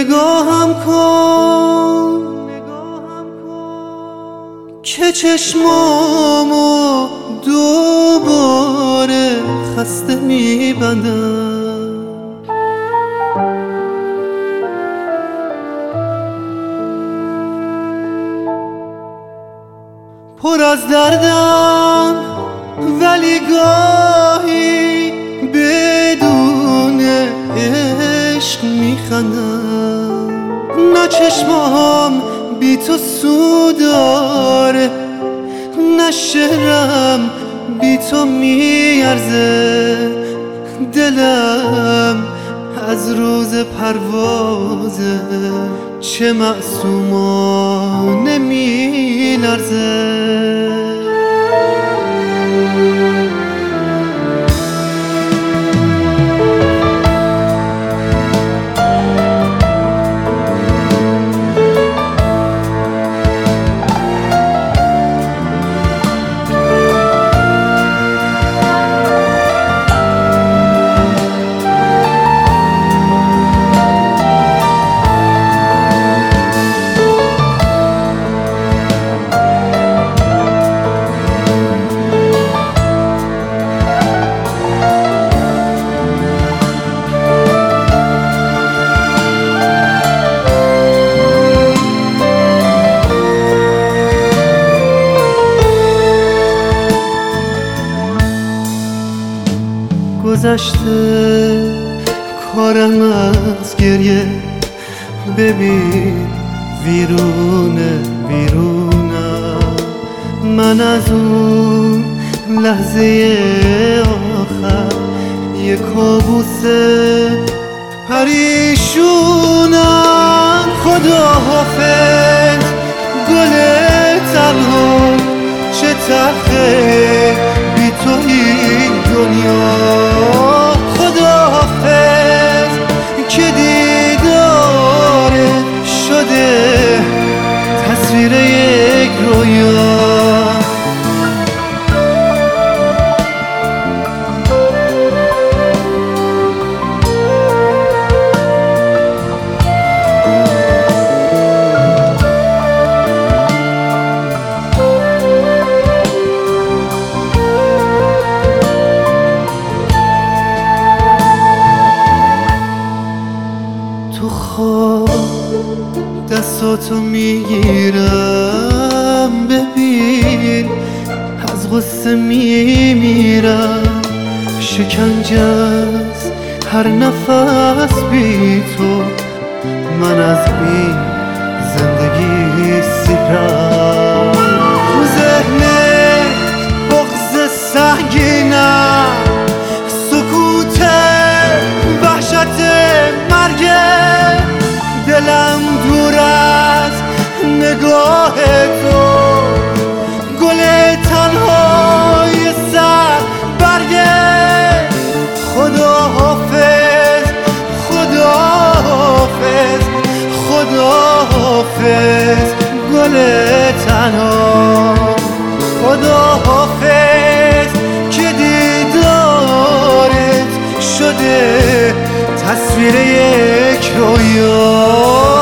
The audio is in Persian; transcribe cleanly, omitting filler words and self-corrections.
نگاهم کن که چشمامو دوباره خسته میبندم. پر از دردم ولی گاهی بدون عشق میخندم. نه چشمام بی تو سو داره، نه شعرم بی تو میارزه. دلم از روز پروازه چه معصومانه میلرزه. گذشته کارم از گریه، ببین ویرونه ویرونم. من از اون لحظه آخر یه کابوس پریشونم. خدا حافظ گل تنها، چه تلخه بی تو این دنیا. خدا حافظ که دیدارت شده تصویر یک رویا. تو خواب دستاتو میگیرم، ببین از غصه میمیرم. شکنجه از هر نفس بی تو، من از این زندگی سیرم. تو ذهنت بغض سنگینم، سکوت وحشت مرگه. دلم دور از نگاه تو، گل تنهای سر برگه. خدا حافظ خدا حافظ خدا حافظ گل تنها. خدا حافظ که دیدارت شده تصویر یک رویا.